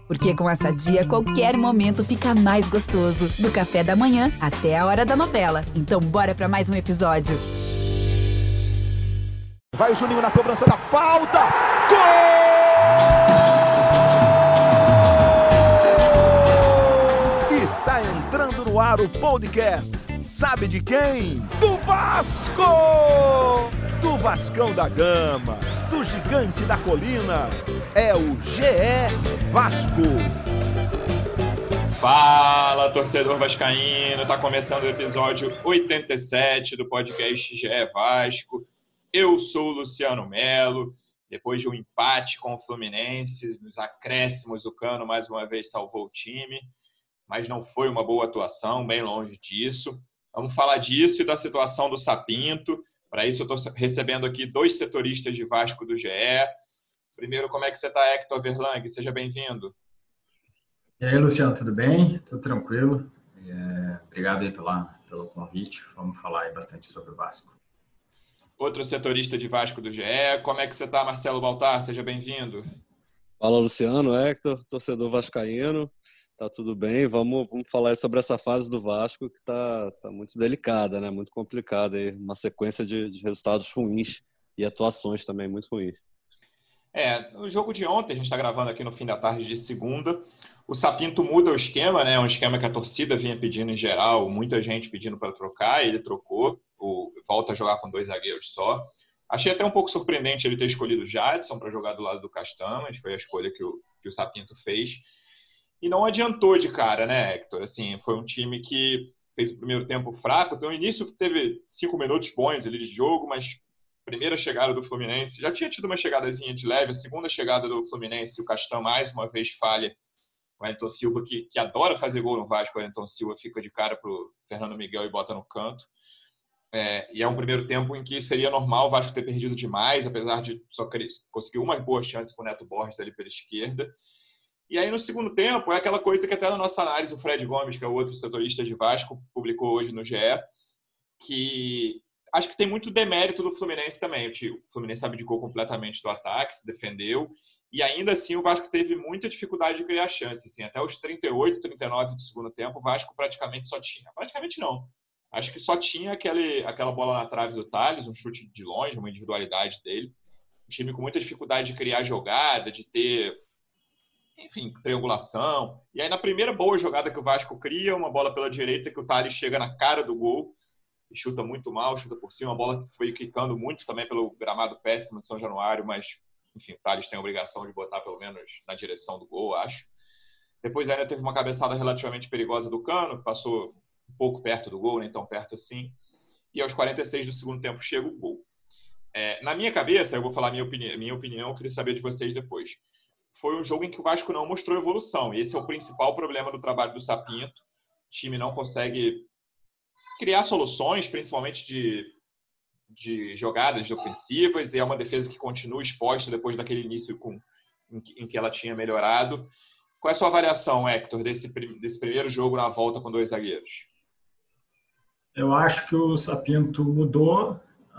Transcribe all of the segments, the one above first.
Porque com a Sadia, qualquer momento fica mais gostoso. Do café da manhã até a hora da novela. Então bora pra mais um episódio. Vai o Juninho na cobrança da falta. Gol! Está entrando no ar o podcast. Sabe de quem? Do Vasco! Do Vascão da Gama, do Gigante da Colina. É o GE Vasco. Fala, torcedor vascaíno. Tá começando o episódio 87 do podcast GE Vasco. Eu sou o Luciano Melo. Depois de um empate com o Fluminense, nos acréscimos, o Cano mais uma vez salvou o time, mas não foi uma boa atuação, bem longe disso. Vamos falar disso e da situação do Sapinto. Para isso, eu estou recebendo aqui dois setoristas de Vasco do GE. Primeiro, como é que você está, Hector Verlang? Seja bem-vindo. E aí, Luciano, tudo bem? Tudo tranquilo? Obrigado aí pelo convite. Vamos falar aí bastante sobre o Vasco. Outro setorista de Vasco do GE. Como é que você está, Marcelo Baltar? Seja bem-vindo. Fala, Luciano, Hector, torcedor vascaíno. Tá tudo bem? Vamos falar sobre essa fase do Vasco que tá muito delicada, né? Muito complicada. Aí. Uma sequência de resultados ruins e atuações também muito ruins. No jogo de ontem, a gente está gravando aqui no fim da tarde de segunda, o Sapinto muda o esquema, né? Um esquema que a torcida vinha pedindo em geral, muita gente pedindo para trocar, ele trocou, volta a jogar com 2 zagueiros só. Achei até um pouco surpreendente ele ter escolhido o Jadson para jogar do lado do Castan, mas foi a escolha que o Sapinto fez. E não adiantou de cara, né, Hector? Assim, foi um time que fez o primeiro tempo fraco. No início teve 5 minutos bons ali de jogo, mas a primeira chegada do Fluminense, já tinha tido uma chegadazinha de leve, a segunda chegada do Fluminense, o Castan mais uma vez falha. O Wellington Silva, que adora fazer gol no Vasco, o Wellington Silva fica de cara para o Fernando Miguel e bota no canto. E é um primeiro tempo em que seria normal o Vasco ter perdido demais, apesar de só conseguir uma boa chance com o Neto Borges ali pela esquerda. E aí, no segundo tempo, é aquela coisa que até na nossa análise o Fred Gomes, que é o outro setorista de Vasco, publicou hoje no GE, que acho que tem muito demérito do Fluminense também. O Fluminense abdicou completamente do ataque, se defendeu, e ainda assim o Vasco teve muita dificuldade de criar chance. Assim, até os 38, 39 do segundo tempo, o Vasco praticamente só tinha... Praticamente não. Acho que só tinha aquela bola na trave do Thales, um chute de longe, uma individualidade dele. Um time com muita dificuldade de criar jogada, de ter... Enfim, triangulação. E aí, na primeira boa jogada que o Vasco cria, uma bola pela direita que o Thales chega na cara do gol e chuta muito mal, chuta por cima. Uma bola que foi quicando muito também pelo gramado péssimo de São Januário, mas, enfim, o Thales tem a obrigação de botar pelo menos na direção do gol, acho. Depois ainda teve uma cabeçada relativamente perigosa do Cano, passou um pouco perto do gol, nem tão perto assim. E aos 46 do segundo tempo chega o gol. Na minha cabeça, eu vou falar minha opinião, eu queria saber de vocês depois. Foi um jogo em que o Vasco não mostrou evolução. E esse é o principal problema do trabalho do Sapinto. O time não consegue criar soluções, principalmente de jogadas ofensivas, e é uma defesa que continua exposta depois daquele início em que ela tinha melhorado. Qual é a sua avaliação, Hector, desse primeiro jogo na volta com 2 zagueiros? Eu acho que o Sapinto mudou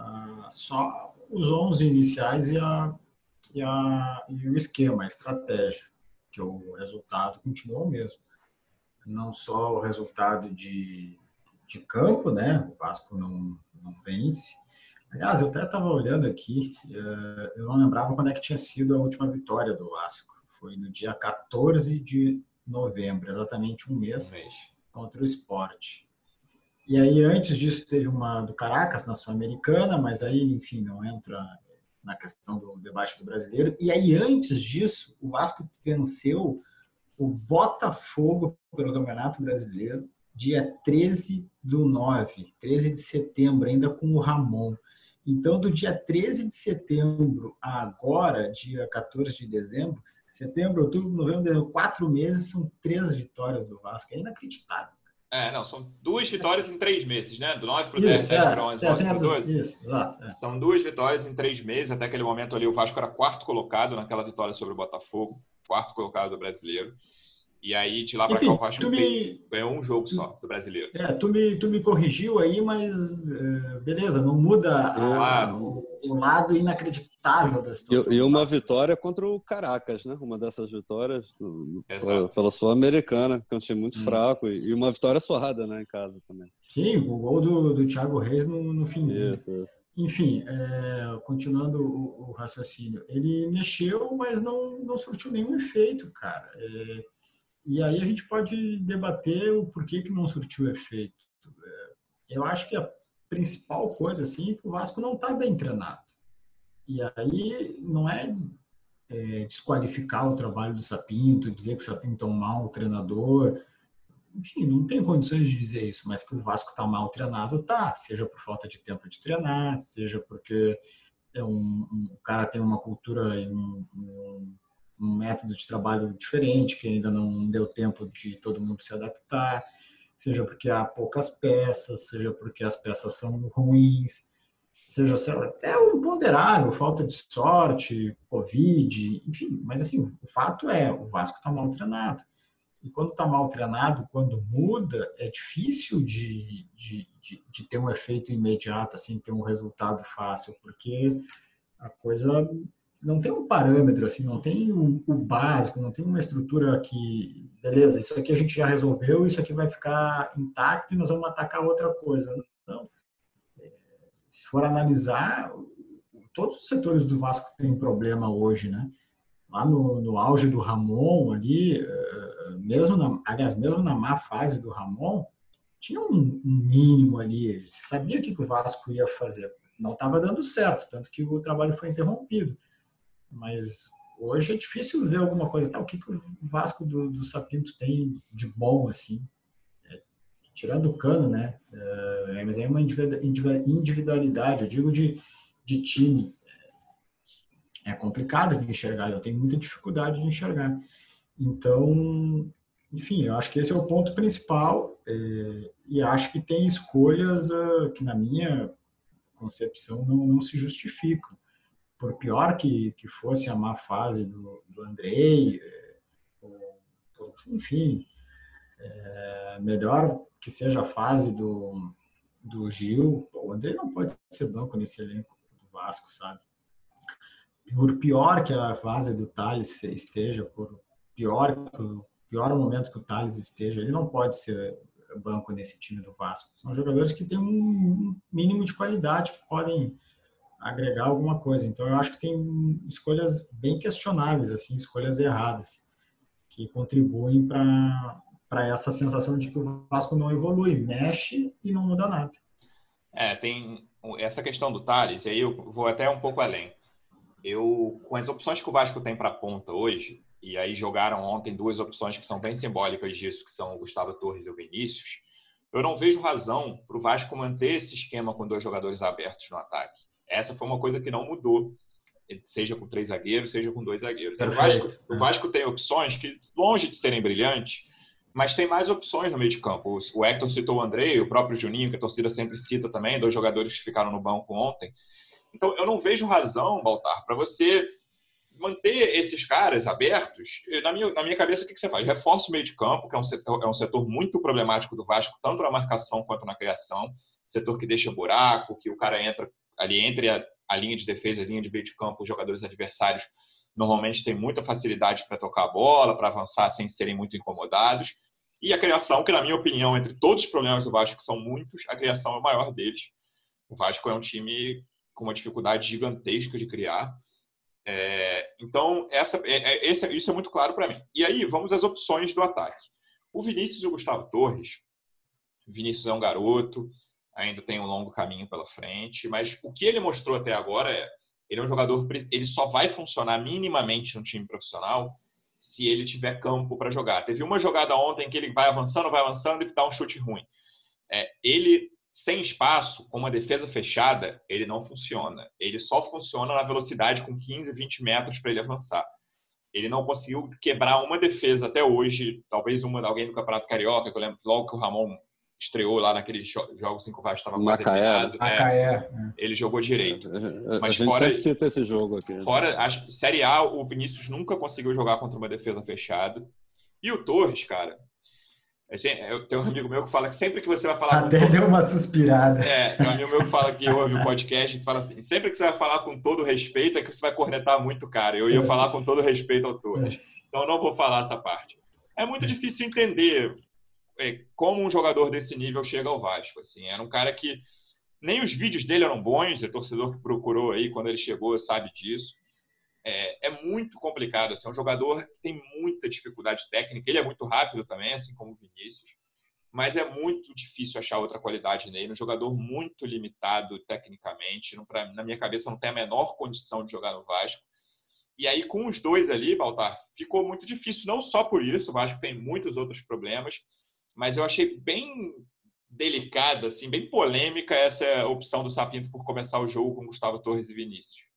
só os 11 iniciais e o esquema, a estratégia, que o resultado continua o mesmo. Não só o resultado de campo, né? O Vasco não vence. Aliás, eu até estava olhando aqui, eu não lembrava quando é que tinha sido a última vitória do Vasco. Foi no dia 14 de novembro, exatamente um mês, contra o Sport. E aí, antes disso, teve uma do Caracas, na Sul-Americana, mas aí, enfim, não entra na questão do debate do brasileiro. E aí, antes disso, o Vasco venceu o Botafogo pelo Campeonato Brasileiro, dia 13/9, 13 de setembro, ainda com o Ramon. Então, do dia 13 de setembro a agora, dia 14 de dezembro, setembro, outubro, novembro, dezembro, 4 meses, são 3 vitórias do Vasco. É inacreditável. São 2 vitórias em 3 meses, né? Do 9 para o 10, 10 para o 11, 11 para o 12. Isso, exato. São 2 vitórias em 3 meses. Até aquele momento ali, o Vasco era 4º colocado naquela vitória sobre o Botafogo. 4º colocado do brasileiro. E aí, de lá para cá, Enfim, o Vasco ganhou um jogo só do brasileiro. Tu me corrigiu aí, mas beleza, não muda o lado inacreditável da situação. E uma vitória contra o Caracas, né? Uma dessas vitórias pela Sul-Americana, que é um time muito fraco. E uma vitória suada, né, em casa também. Sim, o gol do Thiago Reis no finzinho. Isso. Enfim, continuando o raciocínio, ele mexeu, mas não surtiu nenhum efeito, cara. E aí a gente pode debater o porquê que não surtiu efeito. Eu acho que a principal coisa assim, é que o Vasco não está bem treinado. E aí não é desqualificar o trabalho do Sapinto, dizer que o Sapinto é um mau treinador. Enfim, não tem condições de dizer isso, mas que o Vasco está mal treinado, tá. Seja por falta de tempo de treinar, seja porque o cara tem uma cultura e um método de trabalho diferente, que ainda não deu tempo de todo mundo se adaptar, seja porque há poucas peças, seja porque as peças são ruins, seja até um imponderável, falta de sorte, Covid, enfim. Mas assim, o fato é, o Vasco está mal treinado. E quando está mal treinado, quando muda, é difícil de ter um efeito imediato, assim, ter um resultado fácil, porque a coisa não tem um parâmetro, assim, não tem o básico, não tem uma estrutura que, beleza, isso aqui a gente já resolveu, isso aqui vai ficar intacto e nós vamos atacar outra coisa. Não. Se for analisar, todos os setores do Vasco têm problema hoje, né? Lá no auge do Ramon, ali, mesmo na má fase do Ramon, tinha um mínimo ali, se sabia o que o Vasco ia fazer. Não estava dando certo, tanto que o trabalho foi interrompido. Mas hoje é difícil ver alguma coisa. O que o Vasco do Sapinto tem de bom, assim? Tirando o Cano, né? Mas é uma individualidade, eu digo de time. É complicado de enxergar, eu tenho muita dificuldade de enxergar. Então, enfim, eu acho que esse é o ponto principal e acho que tem escolhas que, na minha concepção, não se justificam. Por pior que fosse a má fase do Andrei, enfim, melhor que seja a fase do Gil, o Andrei não pode ser banco nesse elenco do Vasco, sabe? Por pior que a fase do Tales esteja, por pior momento que o Tales esteja, ele não pode ser banco nesse time do Vasco. São jogadores que têm um mínimo de qualidade, que podem agregar alguma coisa. Então, eu acho que tem escolhas bem questionáveis, assim, escolhas erradas, que contribuem para essa sensação de que o Vasco não evolui, mexe e não muda nada. Tem essa questão do Tales, e aí eu vou até um pouco além. Com as opções que o Vasco tem para a ponta hoje, e aí jogaram ontem duas opções que são bem simbólicas disso, que são o Gustavo Torres e o Vinícius, eu não vejo razão para o Vasco manter esse esquema com dois jogadores abertos no ataque. Essa foi uma coisa que não mudou, seja com 3 zagueiros, seja com 2 zagueiros. O Vasco tem opções que, longe de serem brilhantes, mas tem mais opções no meio de campo. O Hector citou o Andrei, o próprio Juninho, que a torcida sempre cita também, 2 jogadores que ficaram no banco ontem. Então, eu não vejo razão, Baltar, para você manter esses caras abertos. Na minha cabeça, o que você faz? Reforça o meio de campo, que é um setor muito problemático do Vasco, tanto na marcação quanto na criação. Setor que deixa buraco, que o cara entra ali entre a linha de defesa e a linha de meio de campo, os jogadores adversários normalmente têm muita facilidade para tocar a bola, para avançar sem serem muito incomodados. E a criação, que na minha opinião, entre todos os problemas do Vasco, que são muitos, a criação é o maior deles. O Vasco é um time com uma dificuldade gigantesca de criar. Então, isso é muito claro para mim. E aí, vamos às opções do ataque. O Vinícius e o Gustavo Torres. O Vinícius é um garoto, ainda tem um longo caminho pela frente, mas o que ele mostrou até agora ele é um jogador, ele só vai funcionar minimamente no time profissional se ele tiver campo para jogar. Teve uma jogada ontem que ele vai avançando e dá um chute ruim. Ele, sem espaço, com uma defesa fechada, ele não funciona. Ele só funciona na velocidade com 15, 20 metros para ele avançar. Ele não conseguiu quebrar uma defesa até hoje, talvez uma de alguém do Campeonato Carioca, que eu lembro logo que o Ramon estreou lá naqueles jogos em que o Vasco estava quase eliminado. Ele jogou direito. Mas a gente sempre cita esse jogo aqui. Fora a Série A, o Vinícius nunca conseguiu jogar contra uma defesa fechada. E o Torres, cara, eu tenho um amigo meu que fala que sempre que você vai falar Até deu uma suspirada. tem um amigo meu que fala que ouve o podcast que fala assim, sempre que você vai falar com todo respeito é que você vai cornetar muito, cara. Eu ia falar com todo respeito ao Torres. Então eu não vou falar essa parte. É muito difícil entender como um jogador desse nível chega ao Vasco. Assim, era um cara que nem os vídeos dele eram bons, o torcedor que procurou aí quando ele chegou sabe disso. É muito complicado. Assim, é um jogador que tem muita dificuldade técnica. Ele é muito rápido também, assim como o Vinícius. Mas é muito difícil achar outra qualidade nele. Um jogador muito limitado tecnicamente. Na minha cabeça, não tem a menor condição de jogar no Vasco. E aí, com os dois ali, Baltar, ficou muito difícil. Não só por isso, o Vasco tem muitos outros problemas. Mas eu achei bem delicada, assim, bem polêmica essa opção do Sapinto por começar o jogo com Gustavo Torres e Vinícius.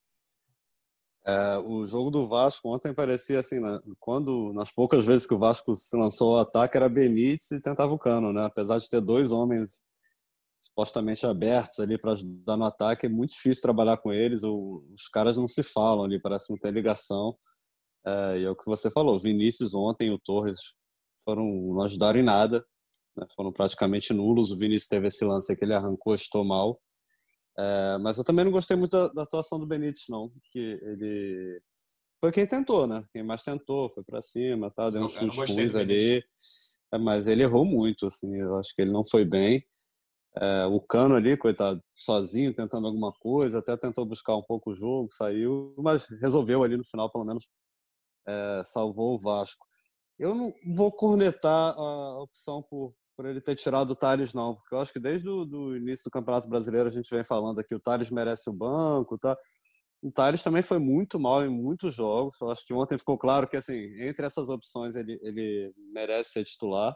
O jogo do Vasco ontem parecia assim, né? Nas poucas vezes que o Vasco se lançou ao ataque, era Benítez e tentava o Cano, né? Apesar de ter dois homens supostamente abertos ali para ajudar no ataque, é muito difícil trabalhar com eles. Os caras não se falam ali, parece não ter ligação. E é o que você falou, Vinícius ontem e o Torres não ajudaram em nada, né? Foram praticamente nulos. O Vinícius teve esse lance aí que ele arrancou, estou mal. Mas eu também não gostei muito da atuação do Benítez, não. Que ele foi quem tentou, né? Quem mais tentou, foi pra cima, tá? Deu uns chutes ruins ali. Mas ele errou muito, assim. Eu acho que ele não foi bem. O Cano ali, coitado, sozinho, tentando alguma coisa, até tentou buscar um pouco o jogo, saiu, mas resolveu ali no final, pelo menos salvou o Vasco. Eu não vou cornetar a opção por ele ter tirado o Tales, não, porque eu acho que desde o início do Campeonato Brasileiro a gente vem falando aqui, o Tales merece o banco, tá? O Tales também foi muito mal em muitos jogos, eu acho que ontem ficou claro que, assim, entre essas opções ele merece ser titular,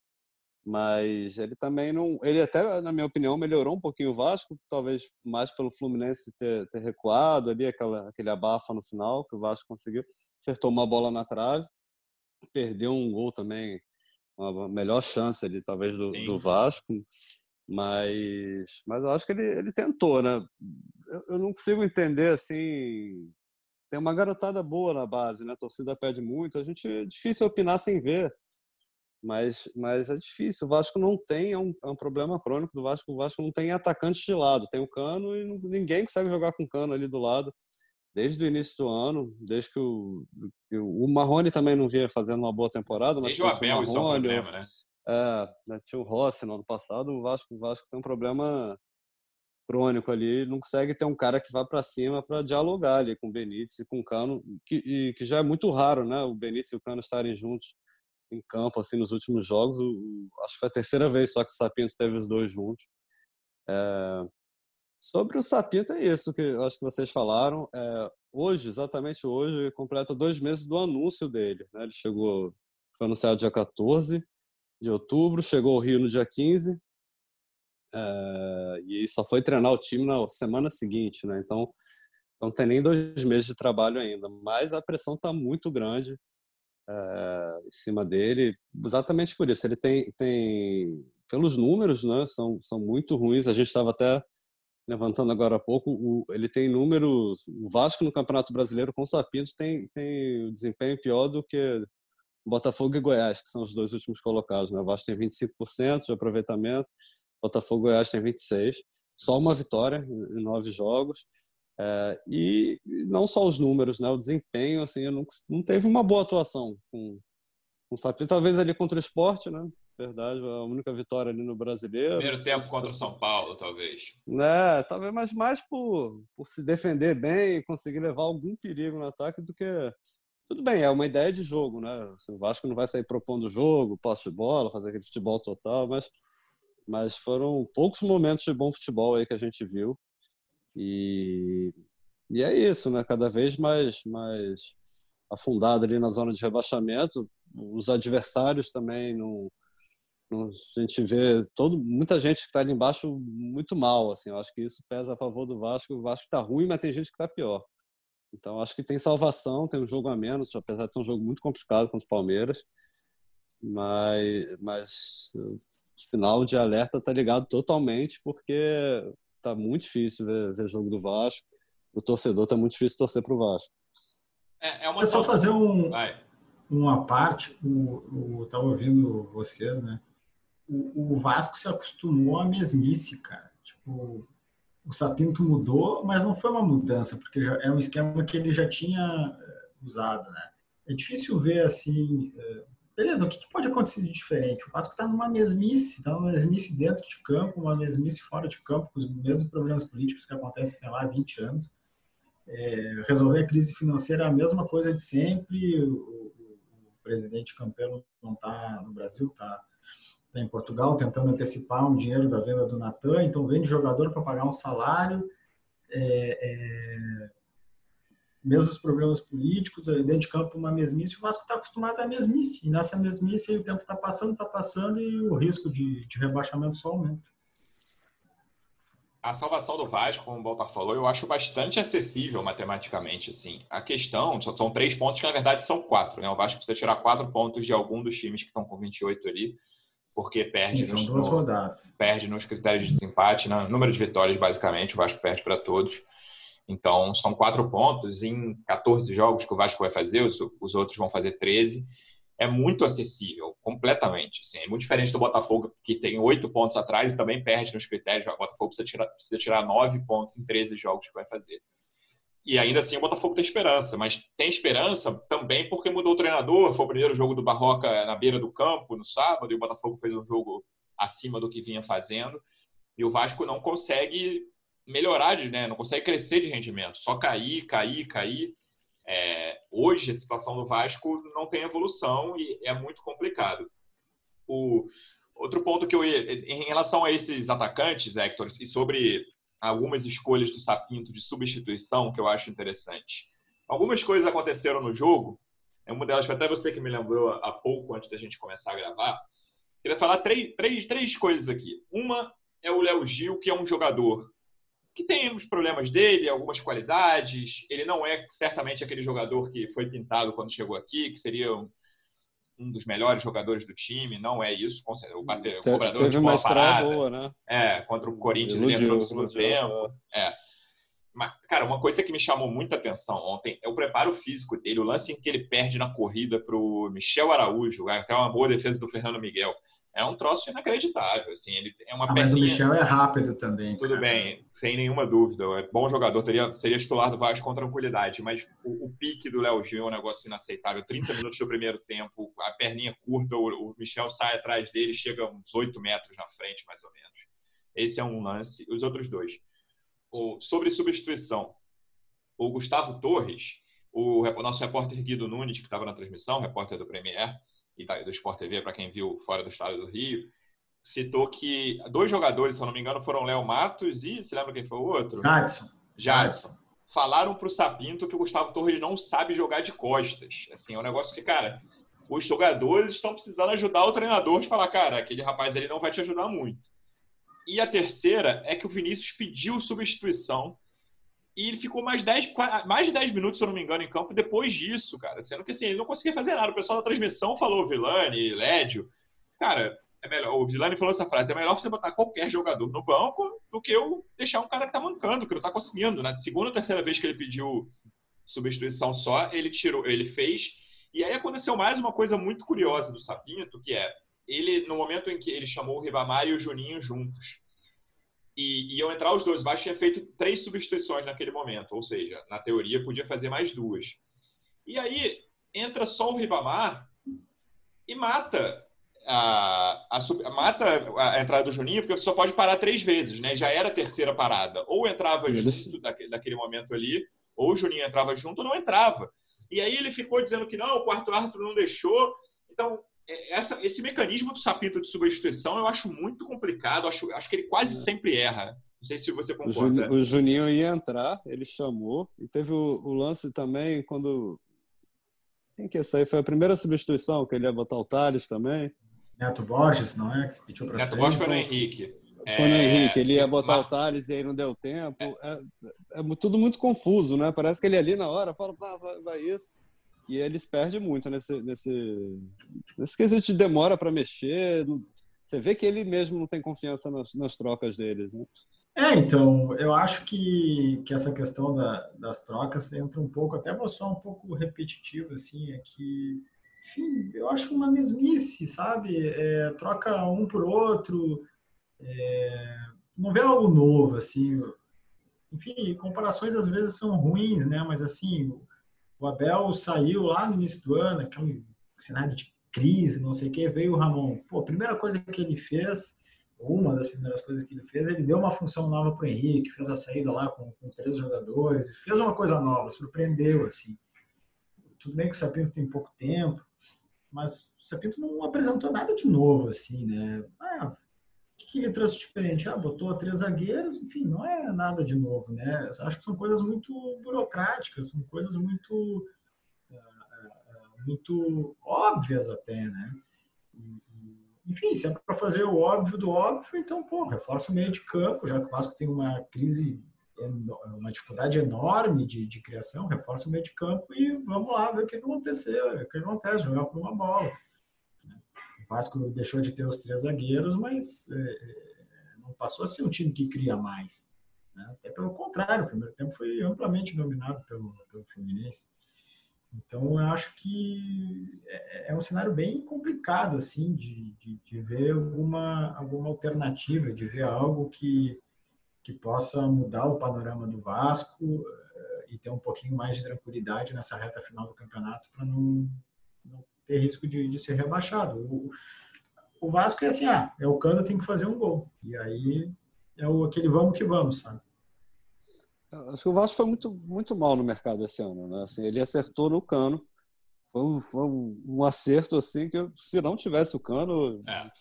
mas ele também não... Ele até, na minha opinião, melhorou um pouquinho o Vasco, talvez mais pelo Fluminense ter recuado ali, aquele abafa no final, que o Vasco conseguiu, acertou uma bola na trave, perdeu um gol também, uma melhor chance ali, talvez, do Vasco, mas eu acho que ele tentou, né? Eu não consigo entender, assim, tem uma garotada boa na base, né? A torcida pede muito, é difícil opinar sem ver, mas é difícil, o Vasco não tem, é um problema crônico do Vasco, o Vasco não tem atacante de lado, tem o Cano e ninguém consegue jogar com o Cano ali do lado, desde o início do ano, desde que o Marrone também não vinha fazendo uma boa temporada, mas desde o Abel isso é um problema, né? Tinha o Rossi no ano passado, o Vasco tem um problema crônico ali, não consegue ter um cara que vá para cima para dialogar ali com o Benítez e com o Cano, que já é muito raro, né? O Benítez e o Cano estarem juntos em campo assim nos últimos jogos, acho que foi a terceira vez só que o Sapinto teve os dois juntos. Sobre o Sapinto é isso que eu acho que vocês falaram. Exatamente hoje, completa 2 meses do anúncio dele, né? Ele foi anunciado dia 14 de outubro, chegou ao Rio no dia 15 e só foi treinar o time na semana seguinte, né? Então não tem nem 2 meses de trabalho ainda, mas a pressão está muito grande em cima dele, exatamente por isso. Ele tem pelos números, né? São muito ruins. A gente estava até levantando agora há pouco, ele tem números... O Vasco no Campeonato Brasileiro com o Sapinto tem um desempenho pior do que Botafogo e Goiás, que são os 2 últimos colocados, né? O Vasco tem 25% de aproveitamento, Botafogo e Goiás tem 26%. Só uma vitória em 9 jogos. E não só os números, né? O desempenho, assim, não teve uma boa atuação com o Sapinto. Talvez ali contra o Sport, né? Verdade, a única vitória ali no Brasileiro. Primeiro tempo contra o São Paulo, talvez. Talvez, mas mais por se defender bem e conseguir levar algum perigo no ataque do que... Tudo bem, é uma ideia de jogo, né? O Vasco não vai sair propondo jogo, posse de bola, fazer aquele futebol total, mas foram poucos momentos de bom futebol aí que a gente viu. E é isso, né? Cada vez mais afundado ali na zona de rebaixamento. Os adversários também não... A gente vê muita gente que está ali embaixo muito mal, assim. Eu acho que isso pesa a favor do Vasco. O Vasco está ruim, mas tem gente que está pior. Então acho que tem salvação, tem um jogo a menos, apesar de ser um jogo muito complicado contra os Palmeiras. Mas o sinal de alerta está ligado totalmente, porque está muito difícil ver jogo do Vasco. O torcedor está muito difícil torcer para o Vasco. É uma só fazer um... Vai. uma parte, estava ouvindo vocês, né? O Vasco se acostumou à mesmice, cara. Tipo, o Sapinto mudou, mas não foi uma mudança, porque já é um esquema que ele já tinha usado, né? É difícil ver assim, beleza, o que pode acontecer de diferente? O Vasco está numa mesmice dentro de campo, uma mesmice fora de campo, com os mesmos problemas políticos que acontecem, sei lá, há 20 anos. Resolver a crise financeira é a mesma coisa de sempre. O presidente Campelo não está no Brasil, está em Portugal, tentando antecipar um dinheiro da venda do Natan, então vende jogador para pagar um salário, mesmos problemas políticos, dentro de campo uma mesmice, o Vasco está acostumado à mesmice, e nessa mesmice o tempo está passando e o risco de rebaixamento só aumenta. A salvação do Vasco, como o Baltar falou, eu acho bastante acessível matematicamente. Assim. A questão, são 3 pontos que na verdade são 4. Né? O Vasco precisa tirar 4 pontos de algum dos times que estão com 28 ali, porque perde, são 2 rodadas. Perde nos critérios de desempate, no número de vitórias basicamente, o Vasco perde para todos. Então são 4 pontos em 14 jogos que o Vasco vai fazer, os outros vão fazer 13. É muito acessível, completamente. Assim, é muito diferente do Botafogo, que tem 8 pontos atrás e também perde nos critérios. O Botafogo precisa tirar 9 pontos em 13 jogos que vai fazer. E ainda assim o Botafogo tem esperança, mas tem esperança também porque mudou o treinador. Foi o primeiro jogo do Barroca na beira do campo, no sábado, e o Botafogo fez um jogo acima do que vinha fazendo. E o Vasco não consegue melhorar, né? Não consegue crescer de rendimento, só cair. Hoje a situação do Vasco não tem evolução e é muito complicado. O outro ponto que em relação a esses atacantes, Hector, e sobre algumas escolhas do Sapinto de substituição que eu acho interessante. Algumas coisas aconteceram no jogo, uma delas foi até você que me lembrou há pouco, antes da gente começar a gravar. Queria falar três coisas aqui. Uma é o Léo Gil, que é um jogador que tem os problemas dele, algumas qualidades. Ele não é certamente aquele jogador que foi pintado quando chegou aqui, que seria um dos melhores jogadores do time. Não é isso. O cobrador teve de uma bola estreia parada. boa, né? Contra o Corinthians, ele entrou no segundo tempo. Mas, cara, uma coisa que me chamou muita atenção ontem é o preparo físico dele, o lance em que ele perde na corrida para o Michel Araújo, até uma boa defesa do Fernando Miguel. É um troço inacreditável, assim, ele é uma mas o Michel é rápido também. Tudo bem, sem nenhuma dúvida, é bom jogador, seria titular do Vasco com tranquilidade, mas o pique do Léo Gil é um negócio inaceitável. 30 minutos do primeiro tempo, a perninha curta, o Michel sai atrás dele, chega uns 8 metros na frente, mais ou menos. Esse é um lance. Os outros 2. Sobre substituição, o Gustavo Torres, o nosso repórter Guido Nunes, que estava na transmissão, repórter do Premier e do Sport TV, para quem viu fora do estado do Rio, citou que 2 jogadores, se eu não me engano, foram Léo Matos e, se lembra quem foi o outro? Jadson. Falaram para o Sapinto que o Gustavo Torres não sabe jogar de costas. Assim, é um negócio que, cara, os jogadores estão precisando ajudar o treinador de falar, cara, aquele rapaz ele não vai te ajudar muito. E a terceira é que o Vinícius pediu substituição e ele ficou mais de 10 minutos, se eu não me engano, em campo depois disso, cara. Sendo que assim, ele não conseguia fazer nada. O pessoal da transmissão falou, Vilani, Lédio. Cara, é melhor. O Vilani falou essa frase, é melhor você botar qualquer jogador no banco do que eu deixar um cara que tá mancando, que não tá conseguindo. Na segunda ou terceira vez que ele pediu substituição só, ele fez. E aí aconteceu mais uma coisa muito curiosa do Sapinto, que é ele, no momento em que ele chamou o Ribamar e o Juninho juntos, e iam entrar os 2, o Vasco tinha feito 3 substituições naquele momento, ou seja, na teoria podia fazer mais 2. E aí entra só o Ribamar e mata a entrada do Juninho, porque você só pode parar 3 vezes, né? Já era a terceira parada. Ou entrava junto daquele momento ali, ou o Juninho entrava junto ou não entrava. E aí ele ficou dizendo que não, o quarto árbitro não deixou. Então, esse mecanismo do Sapinto de substituição eu acho muito complicado. Acho que ele quase sempre erra. Não sei se você concorda. O Juninho ia entrar, ele chamou. E teve o lance também quando... Quem que ia sair? Foi a primeira substituição, que ele ia botar o Thales também. Neto Borges, não é? Que se pediu para sair. Neto Borges foi no Henrique. Foi no Henrique. Ele ia botar o Thales e aí não deu tempo. É tudo muito confuso, né? Parece que ele ali na hora fala, vai isso. E eles perdem muito nesse quesito de demora para mexer. Você vê que ele mesmo não tem confiança nas trocas deles, né? Então, eu acho que essa questão das trocas entra um pouco, até vou soar um pouco repetitivo, assim, é que enfim, eu acho uma mesmice, sabe? Troca um por outro, não vê algo novo, assim. Enfim, comparações às vezes são ruins, né? Mas assim, o Abel saiu lá no início do ano, aquele cenário de crise, não sei o quê, veio o Ramon. Pô, a primeira coisa que ele fez, uma das primeiras coisas que ele fez, ele deu uma função nova para o Henrique, fez a saída lá com 3 jogadores, fez uma coisa nova, surpreendeu, assim. Tudo bem que o Sapinto tem pouco tempo, mas o Sapinto não apresentou nada de novo, assim, né? O que ele trouxe diferente? Botou 3 zagueiros, enfim, não é nada de novo, né? Acho que são coisas muito burocráticas, são coisas muito óbvias até, né? Enfim, se é para fazer o óbvio do óbvio, então, pô, reforça o meio de campo, já que o Vasco tem uma crise, uma dificuldade enorme de criação, reforça o meio de campo e vamos lá ver o que aconteceu, o que acontece, jogar por uma bola. O Vasco deixou de ter os 3 zagueiros, mas não passou a ser um time que cria mais, né? Até pelo contrário, o primeiro tempo foi amplamente dominado pelo Fluminense. Então, eu acho que é um cenário bem complicado, assim, de ver alguma alternativa, de ver algo que possa mudar o panorama do Vasco e ter um pouquinho mais de tranquilidade nessa reta final do campeonato para não ter risco de ser rebaixado. O Vasco é assim, o Cano tem que fazer um gol. E aí aquele vamos que vamos, sabe? Acho que o Vasco foi muito, muito mal no mercado esse ano, né? Assim, ele acertou no Cano. Foi um acerto assim que se não tivesse o Cano,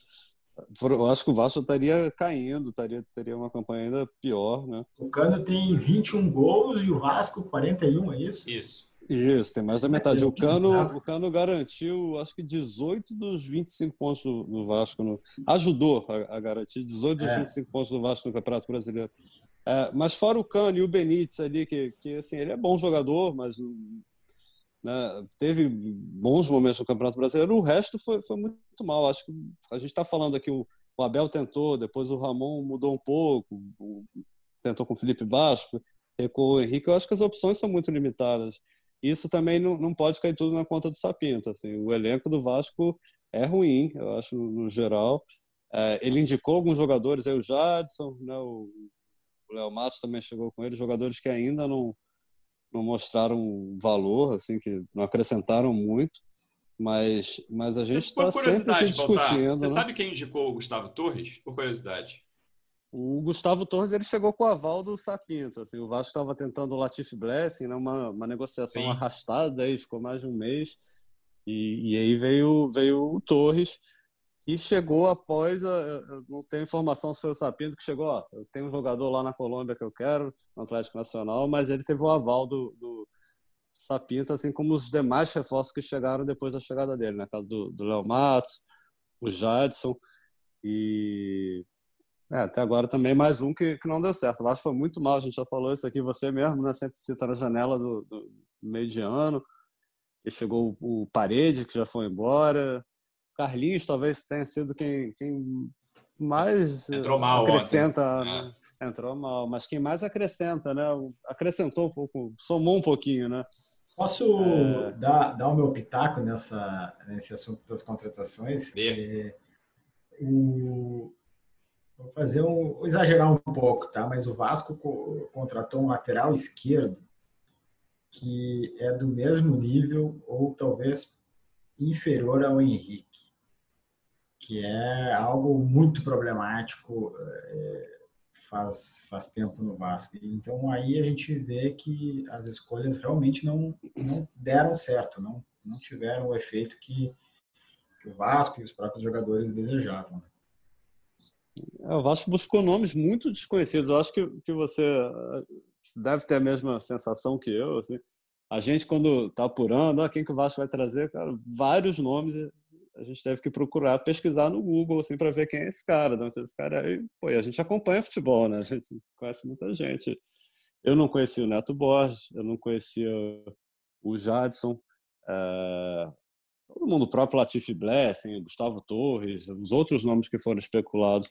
eu acho que o Vasco estaria caindo, teria uma campanha ainda pior, né? O Cano tem 21 gols e o Vasco 41, é isso? Isso, tem mais da metade. O Cano garantiu, acho que 18 dos 25 pontos do Vasco. Ajudou a garantir 18 dos 25 pontos do Vasco no Campeonato Brasileiro. Mas fora o Cano e o Benítez ali, que assim, ele é bom jogador, mas né, teve bons momentos no Campeonato Brasileiro, o resto foi muito mal. Acho que a gente está falando aqui, o Abel tentou, depois o Ramon mudou um pouco, tentou com o Felipe Basco, recuou o Henrique. Eu acho que as opções são muito limitadas. Isso também não pode cair tudo na conta do Sapinto. Assim, o elenco do Vasco é ruim, eu acho, no geral. Ele indicou alguns jogadores, aí o Jadson, né, o Léo Matos também chegou com ele, jogadores que ainda não mostraram valor, assim, que não acrescentaram muito, mas a gente está sempre aqui discutindo. Você sabe quem indicou o Gustavo Torres? Por curiosidade. O Gustavo Torres, ele chegou com o aval do Sapinto. Assim, o Vasco estava tentando o Latif Blessing, né, uma negociação arrastada, aí ficou mais de um mês, e aí veio o Torres, e chegou após, não tenho informação se foi o Sapinto que chegou, eu tenho um jogador lá na Colômbia que eu quero, no Atlético Nacional, mas ele teve o aval do Sapinto, assim como os demais reforços que chegaram depois da chegada dele, na casa do Léo Matos, o Jadson, e até agora também mais um que não deu certo. Eu acho que foi muito mal, a gente já falou isso aqui, você mesmo, né, sempre cita na janela do meio de ano, e chegou o Paredes, que já foi embora. Carlinhos talvez tenha sido quem mais entrou mal acrescenta. Né? Entrou mal, mas quem mais acrescenta, né? Acrescentou um pouco, somou um pouquinho, né? Posso dar o meu pitaco nesse assunto das contratações? Vou exagerar um pouco, tá? Mas o Vasco contratou um lateral esquerdo que é do mesmo nível ou talvez inferior ao Henrique, que é algo muito problemático faz tempo no Vasco. Então aí a gente vê que as escolhas realmente não deram certo, não tiveram o efeito que o Vasco e os próprios jogadores desejavam. O Vasco buscou nomes muito desconhecidos. Eu acho que você deve ter a mesma sensação que eu. Assim. A gente, quando está apurando, quem que o Vasco vai trazer, cara, vários nomes, a gente deve que procurar, pesquisar no Google, assim, para ver quem é esse cara. Então, esse cara aí, e a gente acompanha futebol, né? A gente conhece muita gente. Eu não conhecia o Neto Borges, eu não conhecia o Jadson, todo mundo, o próprio Latif Blessing, Gustavo Torres, os outros nomes que foram especulados,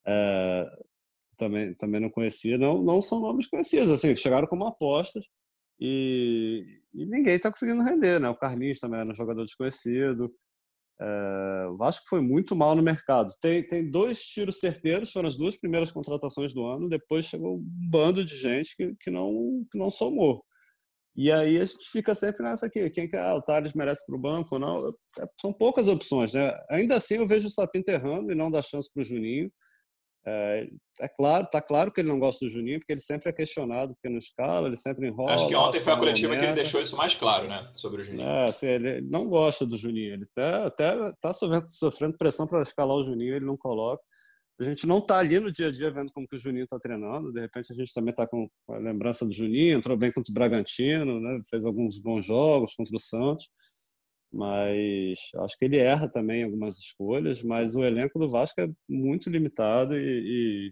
também não conhecia. Não são nomes conhecidos, assim, chegaram como apostas. e ninguém está conseguindo render, né? O Carlinhos também era um jogador desconhecido. O Vasco foi muito mal no mercado. Tem 2 tiros certeiros, foram as 2 primeiras contratações do ano, depois chegou um bando de gente que não somou. E aí a gente fica sempre nessa aqui, quem que o Thales merece para o banco ou não? São poucas opções, né? Ainda assim eu vejo o Sapinto errando e não dá chance para o Juninho. Tá claro que ele não gosta do Juninho, porque ele sempre é questionado, porque não escala, ele sempre enrola. Acho que ontem foi a coletiva que ele momento. deixou isso mais claro, né? Sobre o Juninho. Assim, ele não gosta do Juninho, ele até tá sofrendo pressão para escalar o Juninho, ele não coloca. A gente não está ali no dia a dia vendo como que o Juninho está treinando, de repente a gente também está com a lembrança do Juninho, entrou bem contra o Bragantino, né? Fez alguns bons jogos contra o Santos, mas acho que ele erra também em algumas escolhas, mas o elenco do Vasco é muito limitado e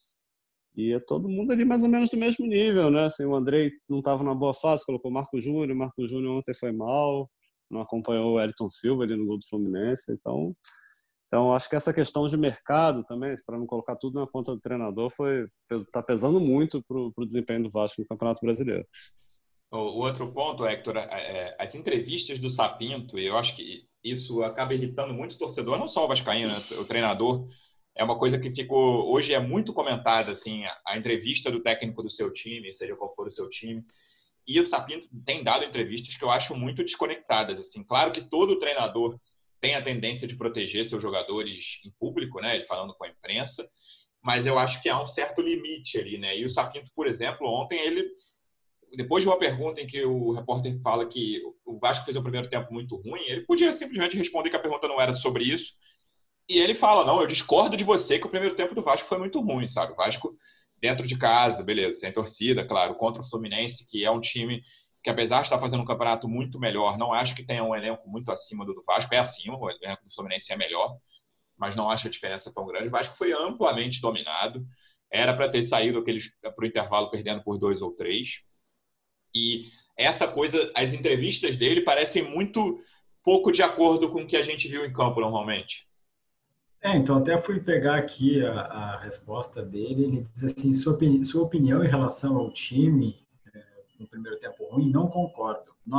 é todo mundo ali mais ou menos do mesmo nível, né? Assim, o Andrei não estava numa boa fase, colocou o Marco Júnior ontem foi mal, não acompanhou o Elton Silva ali no gol do Fluminense, então acho que essa questão de mercado também, para não colocar tudo na conta do treinador, está pesando muito para o desempenho do Vasco no Campeonato Brasileiro. O outro ponto, Hector, as entrevistas do Sapinto, e eu acho que isso acaba irritando muito o torcedor, não só o vascaíno, né? O treinador. É uma coisa que hoje é muito comentada, assim, a entrevista do técnico do seu time, seja qual for o seu time. E o Sapinto tem dado entrevistas que eu acho muito desconectadas, assim. Claro que todo treinador tem a tendência de proteger seus jogadores em público, né, falando com a imprensa, mas eu acho que há um certo limite ali, né? E o Sapinto, por exemplo, ontem depois de uma pergunta em que o repórter fala que o Vasco fez um primeiro tempo muito ruim, ele podia simplesmente responder que a pergunta não era sobre isso. E ele fala, não, eu discordo de você que o primeiro tempo do Vasco foi muito ruim, sabe? O Vasco dentro de casa, beleza, sem torcida, claro, contra o Fluminense, que é um time que, apesar de estar fazendo um campeonato muito melhor, não acho que tenha um elenco muito acima do Vasco. É acima, o elenco do Fluminense é melhor, mas não acho a diferença tão grande. O Vasco foi amplamente dominado. Era para ter saído para o intervalo perdendo por 2 ou 3. E essa coisa, as entrevistas dele parecem muito pouco de acordo com o que a gente viu em campo normalmente. Então até fui pegar aqui a resposta dele. Ele diz assim: sua opinião em relação ao time no primeiro tempo ruim, não concordo. Na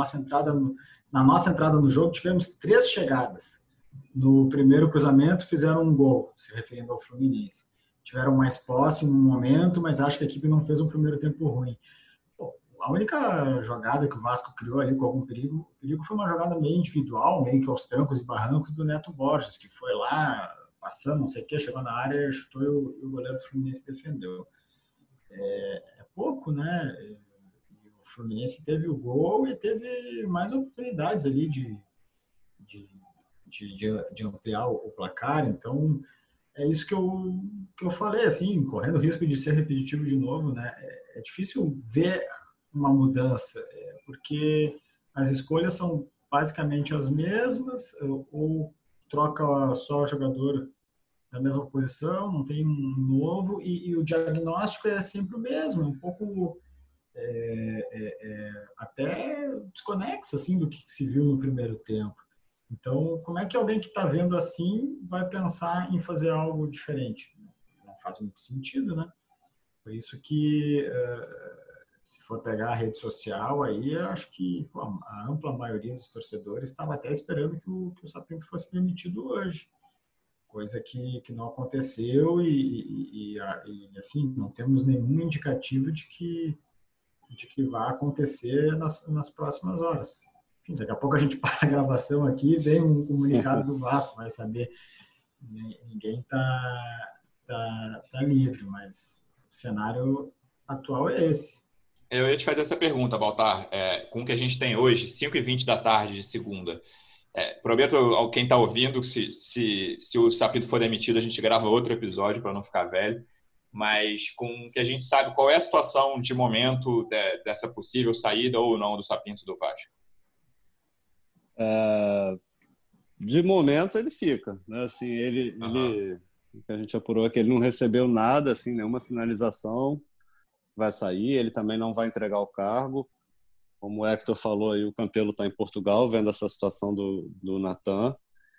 nossa entrada no jogo tivemos 3 chegadas. No primeiro cruzamento fizeram um gol, se referindo ao Fluminense. Tiveram mais posse no momento, mas acho que a equipe não fez um primeiro tempo ruim. A única jogada que o Vasco criou ali com algum perigo foi uma jogada meio individual, meio que aos trancos e barrancos do Neto Borges, que foi lá passando, não sei o que, chegou na área, chutou e o goleiro do Fluminense defendeu. É pouco, né? O Fluminense teve o gol e teve mais oportunidades ali de ampliar o placar. Então, é isso que eu falei, assim, correndo o risco de ser repetitivo de novo, né? É difícil ver uma mudança, porque as escolhas são basicamente as mesmas, ou troca só o jogador da mesma posição, não tem um novo, e o diagnóstico é sempre o mesmo, um pouco até desconexo assim, do que se viu no primeiro tempo. Então, como é que alguém que está vendo assim vai pensar em fazer algo diferente? Não faz muito sentido, né? Por isso que, se for pegar a rede social, aí eu acho que a ampla maioria dos torcedores estava até esperando que o Sapinto fosse demitido hoje. Coisa que não aconteceu e assim, não temos nenhum indicativo de que vai acontecer nas próximas horas. Enfim, daqui a pouco a gente para a gravação aqui e vem um comunicado do Vasco, vai saber. Ninguém está livre, mas o cenário atual é esse. Eu ia te fazer essa pergunta, Baltar. Com o que a gente tem hoje, 5h20 da tarde de segunda, prometo ao quem está ouvindo, se o Sapinto for demitido, a gente grava outro episódio para não ficar velho. Mas com o que a gente sabe, qual é a situação de momento dessa possível saída ou não do Sapinto do Vasco? De momento ele fica, né? Assim, ele o que a gente apurou é que ele não recebeu nada, assim, nenhuma sinalização, vai sair, ele também não vai entregar o cargo. Como o Hector falou, aí, o Campelo está em Portugal vendo essa situação do Natan.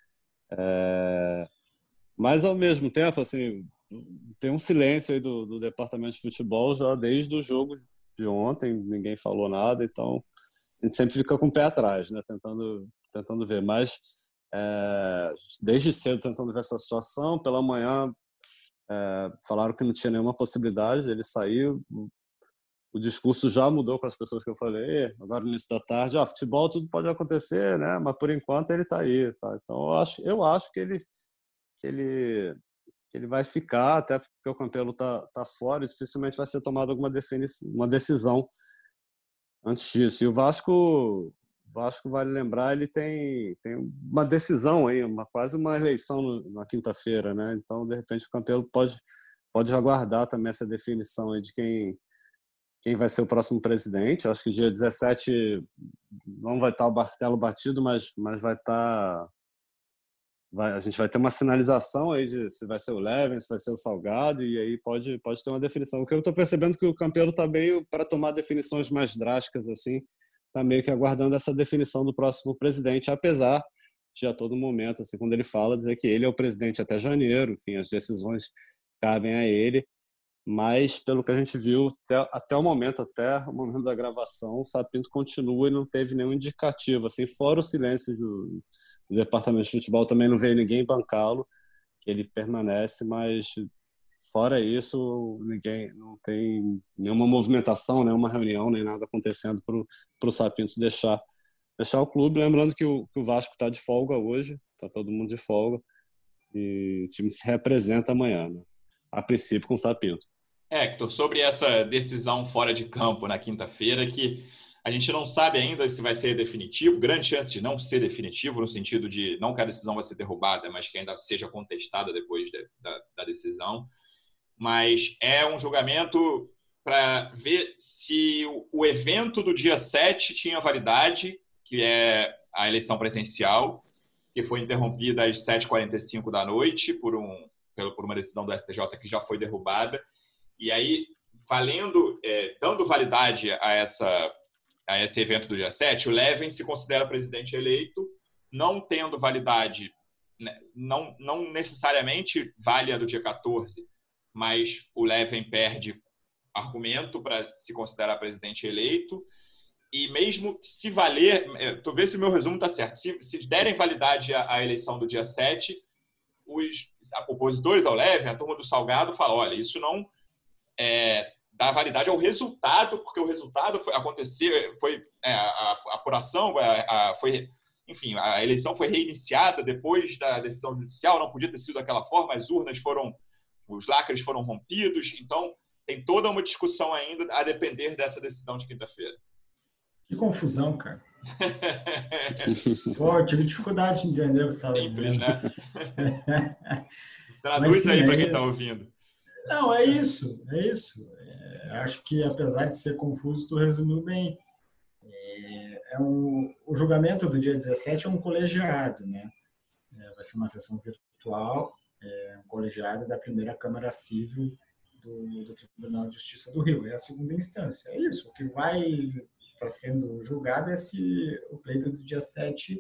Mas ao mesmo tempo, assim, tem um silêncio aí do departamento de futebol já desde o jogo de ontem, ninguém falou nada, então a gente sempre fica com o pé atrás, né? Tentando ver. Mas desde cedo tentando ver essa situação. Pela manhã falaram que não tinha nenhuma possibilidade, ele saiu. O discurso já mudou com as pessoas que eu falei. Agora no início da tarde, futebol tudo pode acontecer, né? Mas por enquanto ele está aí, tá? Então eu acho que ele vai ficar, até porque o Campelo tá fora e dificilmente vai ser tomada uma decisão antes disso. E o Vasco, vale lembrar, ele tem uma decisão aí, quase uma eleição na quinta-feira, né? Então, de repente, o Campelo pode aguardar também essa definição aí de quem vai ser o próximo presidente. Acho que dia 17 não vai estar o martelo batido, mas vai estar... a gente vai ter uma sinalização aí de se vai ser o Leven, se vai ser o Salgado, e aí pode ter uma definição. O que eu estou percebendo é que o Campelo está meio, para tomar definições mais drásticas, assim, está meio que aguardando essa definição do próximo presidente, apesar de a todo momento, assim, quando ele fala, dizer que ele é o presidente até janeiro, enfim, as decisões cabem a ele, mas pelo que a gente viu até o momento da gravação, o Sapinto continua e não teve nenhum indicativo, assim, fora o silêncio do departamento de futebol, também não veio ninguém bancá-lo, ele permanece, mas fora isso, não tem nenhuma movimentação, nenhuma reunião, nem nada acontecendo para o Sapinto deixar o clube. Lembrando que o Vasco está de folga hoje, está todo mundo de folga, e o time se representa amanhã, né? A princípio com o Sapinto. Hector, sobre essa decisão fora de campo na quinta-feira, que a gente não sabe ainda se vai ser definitivo, grande chance de não ser definitivo, no sentido de não que a decisão vai ser derrubada, mas que ainda seja contestada depois da decisão. Mas é um julgamento para ver se o evento do dia 7 tinha validade, que é a eleição presidencial, que foi interrompida às 7h45 da noite por uma decisão do STJ que já foi derrubada. E aí, dando validade a esse evento do dia 7, o Leven se considera presidente eleito, não tendo validade, não necessariamente vale a do dia 14, mas o Leven perde argumento para se considerar presidente eleito. E mesmo se valer, tu vê se o meu resumo está certo, se derem validade à eleição do dia 7, os opositores ao Leven, a turma do Salgado, fala, olha, isso não dá validade ao resultado, porque o resultado a apuração, enfim, a eleição foi reiniciada depois da decisão judicial, não podia ter sido daquela forma, os lacres foram rompidos, então tem toda uma discussão ainda a depender dessa decisão de quinta-feira. Que confusão, cara. Pô, eu tive dificuldade de entender o que você estava dizendo. Né? Traduz aí para quem está ouvindo. Não, é isso. Acho que, apesar de ser confuso, tu resumiu bem. O julgamento do dia 17 é um colegiado, né? Vai ser uma sessão virtual, um colegiado da primeira Câmara Civil do Tribunal de Justiça do Rio. É a segunda instância. É isso. O que vai estar sendo julgado é se o pleito do dia 7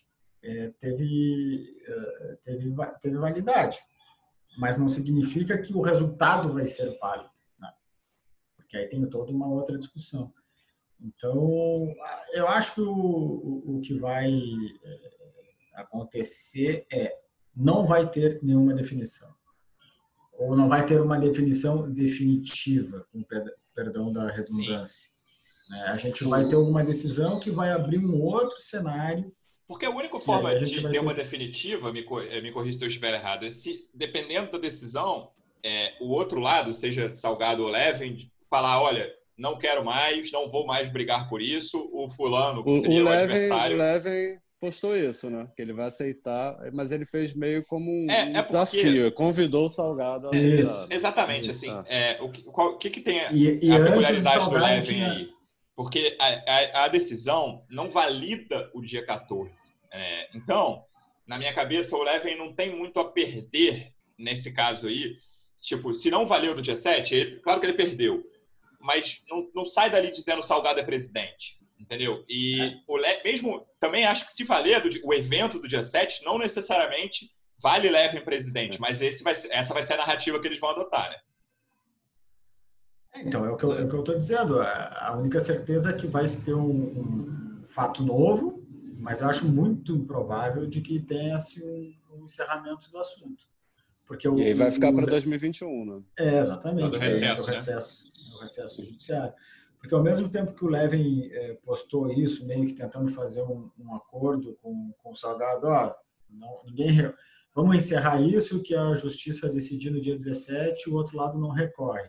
teve validade. Mas não significa que o resultado vai ser válido, né? Porque aí tem toda uma outra discussão. Então, eu acho que o que vai acontecer não vai ter nenhuma definição. Ou não vai ter uma definição definitiva, com perdão da redundância. A gente vai ter alguma decisão que vai abrir um outro cenário. Porque a única forma de ter uma definitiva, me corrija se eu estiver errado, é se, dependendo da decisão, o outro lado, seja Salgado ou Leven, falar, olha, não quero mais, não vou mais brigar por isso, o fulano, que seria o adversário... O Leven postou isso, né? Que ele vai aceitar, mas ele fez meio como um desafio, convidou o Salgado a isso. Exatamente, assim, o que tem a peculiaridade do Leven aí? Porque a decisão não valida o dia 14. Então, na minha cabeça, o Leven não tem muito a perder nesse caso aí. Tipo, se não valeu do dia 7, claro que ele perdeu. Mas não sai dali dizendo o Salgado é presidente. Entendeu? E mesmo também acho que se valer o evento do dia 7, não necessariamente vale Leven presidente. Mas essa vai ser a narrativa que eles vão adotar, né? Então, é o que eu estou dizendo. A única certeza é que vai ter um fato novo, mas eu acho muito improvável de que tenha-se um encerramento do assunto. Porque E aí vai ficar para 2021, né? Exatamente. Do O recesso judiciário. Porque ao mesmo tempo que o Levin postou isso, meio que tentando fazer um acordo com o Salgado, vamos encerrar isso, que a justiça decidir no dia 17, o outro lado não recorre.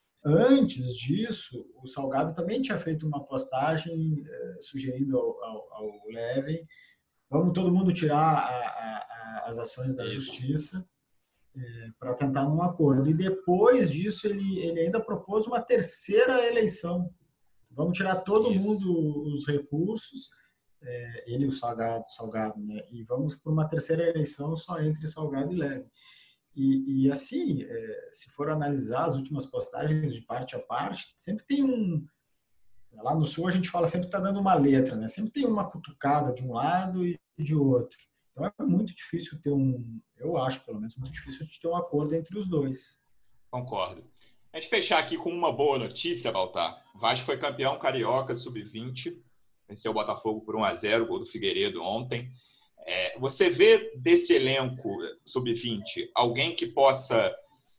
Antes disso, o Salgado também tinha feito uma postagem sugerindo ao Levin, vamos todo mundo tirar as ações da justiça para tentar um acordo. E depois disso, ele ainda propôs uma terceira eleição. Vamos tirar todo mundo os recursos, ele e o Salgado, né? E vamos para uma terceira eleição só entre Salgado e Levin. E assim, se for analisar as últimas postagens de parte a parte, sempre tem lá no Sul a gente fala, sempre está dando uma letra, né? Sempre tem uma cutucada de um lado e de outro. Então é muito difícil eu acho pelo menos, muito difícil de ter um acordo entre os dois. Concordo. A gente fechar aqui com uma boa notícia, Baltar. O Vasco foi campeão carioca sub-20, venceu o Botafogo por 1-0, gol do Figueiredo ontem. Você vê desse elenco sub-20 alguém que possa,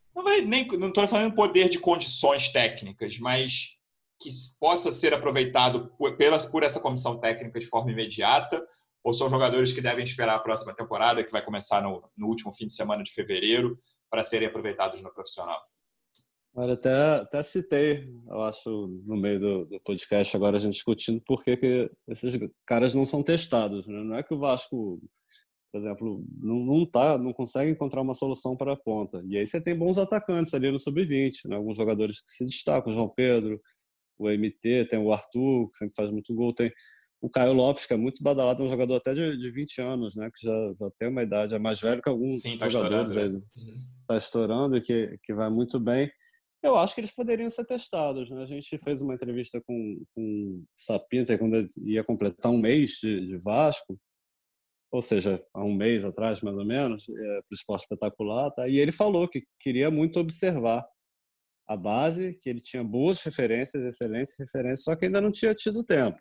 não estou falando poder de condições técnicas, mas que possa ser aproveitado por essa comissão técnica de forma imediata, ou são jogadores que devem esperar a próxima temporada, que vai começar no último fim de semana de fevereiro, para serem aproveitados no profissional? Olha, até citei, eu acho, no meio do podcast, agora a gente discutindo por que esses caras não são testados, né? Não é que o Vasco, por exemplo, não consegue encontrar uma solução para a ponta. E aí você tem bons atacantes ali no sub-20, né? Alguns jogadores que se destacam, o João Pedro, o MT, tem o Arthur, que sempre faz muito gol, tem o Caio Lopes, que é muito badalado, é um jogador até de 20 anos, né? Que já tem uma idade, é mais velho que alguns jogadores aí. Está estourando e que vai muito bem. Eu acho que eles poderiam ser testados, né? A gente fez uma entrevista com o Sapinto quando ele ia completar um mês de Vasco, ou seja, há um mês atrás, mais ou menos, para o Esporte Espetacular, tá? E ele falou que queria muito observar a base, que ele tinha boas referências, excelentes referências, só que ainda não tinha tido tempo.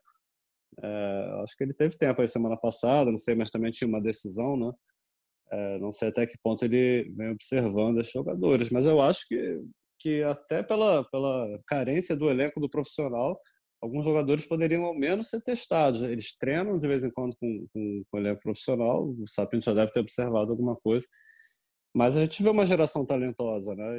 Acho que ele teve tempo aí semana passada, não sei, mas também tinha uma decisão, né? Não sei até que ponto ele vem observando esses jogadores, mas eu acho que até pela carência do elenco do profissional, alguns jogadores poderiam ao menos ser testados. Eles treinam de vez em quando com o elenco profissional, o Sapinto já deve ter observado alguma coisa, mas a gente vê uma geração talentosa, né?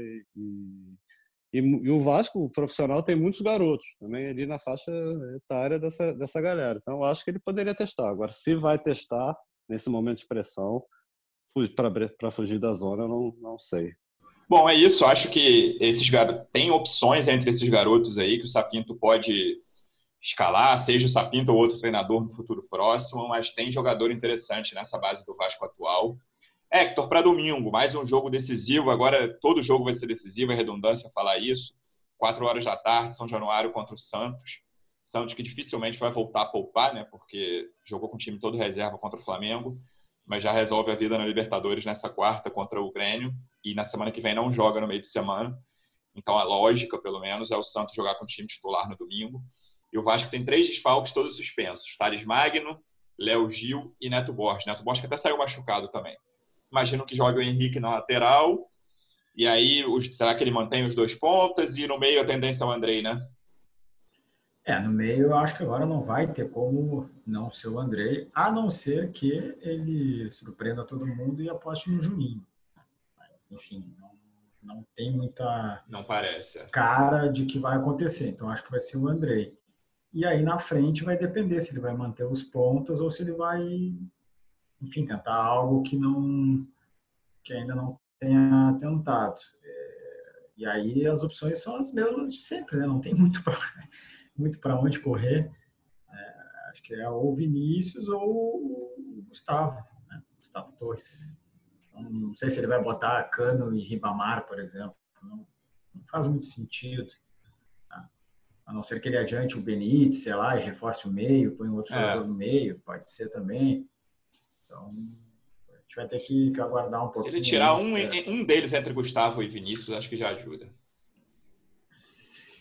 E o Vasco, o profissional, tem muitos garotos também ali na faixa etária dessa galera. Então, eu acho que ele poderia testar. Agora, se vai testar nesse momento de pressão, para fugir da zona, eu não sei. Bom, é isso. Acho que tem opções entre esses garotos aí que o Sapinto pode escalar, seja o Sapinto ou outro treinador no futuro próximo, mas tem jogador interessante nessa base do Vasco atual. Hector, para domingo, mais um jogo decisivo. Agora todo jogo vai ser decisivo, é redundância falar isso. 4 horas da tarde, São Januário contra o Santos. Santos que dificilmente vai voltar a poupar, né? Porque jogou com o time todo reserva contra o Flamengo, mas já resolve a vida na Libertadores nessa quarta contra o Grêmio. E na semana que vem não joga no meio de semana. Então a lógica, pelo menos, é o Santos jogar com o time titular no domingo. E o Vasco tem 3 desfalques, todos suspensos. Thales Magno, Léo Gil e Neto Borges. Neto Borges que até saiu machucado também. Imagino que joga o Henrique na lateral. E aí, será que ele mantém os 2 pontas? E no meio a tendência é o Andrei, né? No meio eu acho que agora não vai ter como não ser o Andrei, a não ser que ele surpreenda todo mundo e aposte no Juninho. Mas, enfim, não tem muita cara de que vai acontecer. Então, acho que vai ser o Andrei. E aí, na frente, vai depender se ele vai manter os pontas ou se ele vai, enfim, tentar algo que ainda não tenha tentado. E aí, as opções são as mesmas de sempre, né? Não tem muito para onde correr. Acho que é ou o Vinícius ou o Gustavo, né? Gustavo Torres. Não sei se ele vai botar Cano e Ribamar, por exemplo. Não faz muito sentido. Tá? A não ser que ele adiante o Benítez, sei lá, e reforce o meio, põe outro jogador no meio, pode ser também. Então, a gente vai ter que aguardar um pouquinho. Se ele tirar um deles entre Gustavo e Vinícius, acho que já ajuda.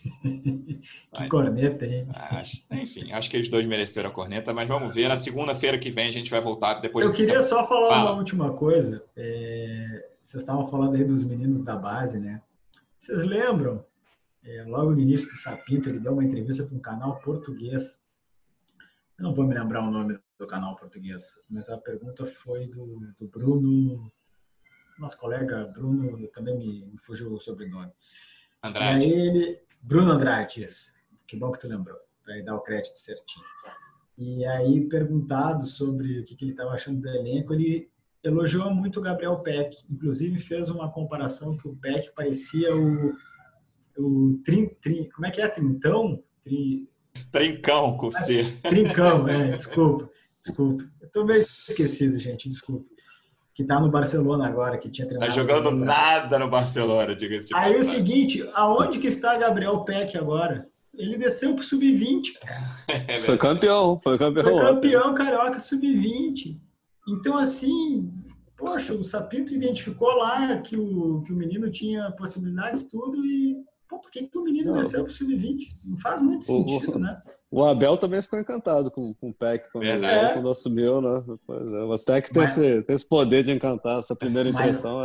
Que corneta, hein? Enfim, acho que eles dois mereceram a corneta, mas vamos ver. Na segunda-feira que vem a gente vai voltar depois. Eu queria só falar uma última coisa. Vocês estavam falando aí dos meninos da base, né? Vocês lembram? Logo no início do Sapinto, ele deu uma entrevista para um canal português. Eu não vou me lembrar o nome do canal português, mas a pergunta foi do Bruno, nosso colega Bruno, também me fugiu o sobrenome. Andrade. E aí Bruno Andrade, isso. Que bom que tu lembrou, para dar o crédito certinho. E aí, perguntado sobre o que ele estava achando do elenco, ele elogiou muito o Gabriel Peck. Inclusive, fez uma comparação que o Peck parecia o como é que é? Trintão? Trincão, com C. Trincão, desculpa. Eu tô meio esquecido, gente, desculpa. Que tá no Barcelona agora, que tinha treinado. Tá jogando nada no Barcelona, diga-se de passagem. Aí o seguinte, aonde que está Gabriel Peck agora? Ele desceu pro Sub-20, cara. Foi campeão. Foi campeão carioca Sub-20. Então, assim, poxa, o Sapinto identificou lá que o menino tinha possibilidades, tudo, e por que o menino desceu pro Sub-20? Não faz muito sentido, né? O Abel também ficou encantado com o Peck quando assumiu, né? O Peck tem esse poder de encantar, essa primeira impressão.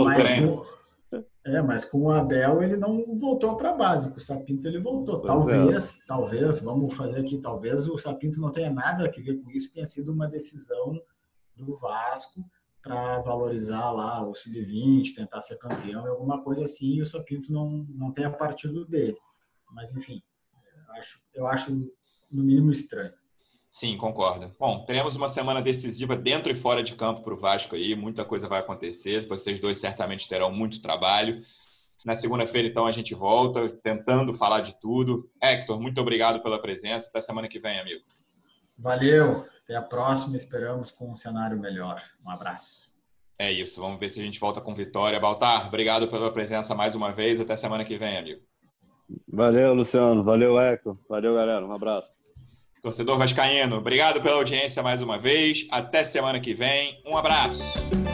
Mas com o Abel ele não voltou para a base, com o Sapinto ele voltou. Talvez, vamos fazer aqui, talvez o Sapinto não tenha nada a ver com isso, tenha sido uma decisão do Vasco para valorizar lá o Sub-20, tentar ser campeão, alguma coisa assim, e o Sapinto não tenha partido dele. Mas, enfim, eu acho no mínimo estranho. Sim, concordo. Bom, teremos uma semana decisiva dentro e fora de campo para o Vasco aí, muita coisa vai acontecer, vocês dois certamente terão muito trabalho. Na segunda-feira, então, a gente volta, tentando falar de tudo. Hector, muito obrigado pela presença, até semana que vem, amigo. Valeu, até a próxima, esperamos com um cenário melhor. Um abraço. É isso, vamos ver se a gente volta com vitória. Baltar, obrigado pela presença mais uma vez, até semana que vem, amigo. Valeu, Luciano, valeu, Hector, valeu, galera, um abraço. Torcedor vascaíno, obrigado pela audiência mais uma vez. Até semana que vem. Um abraço.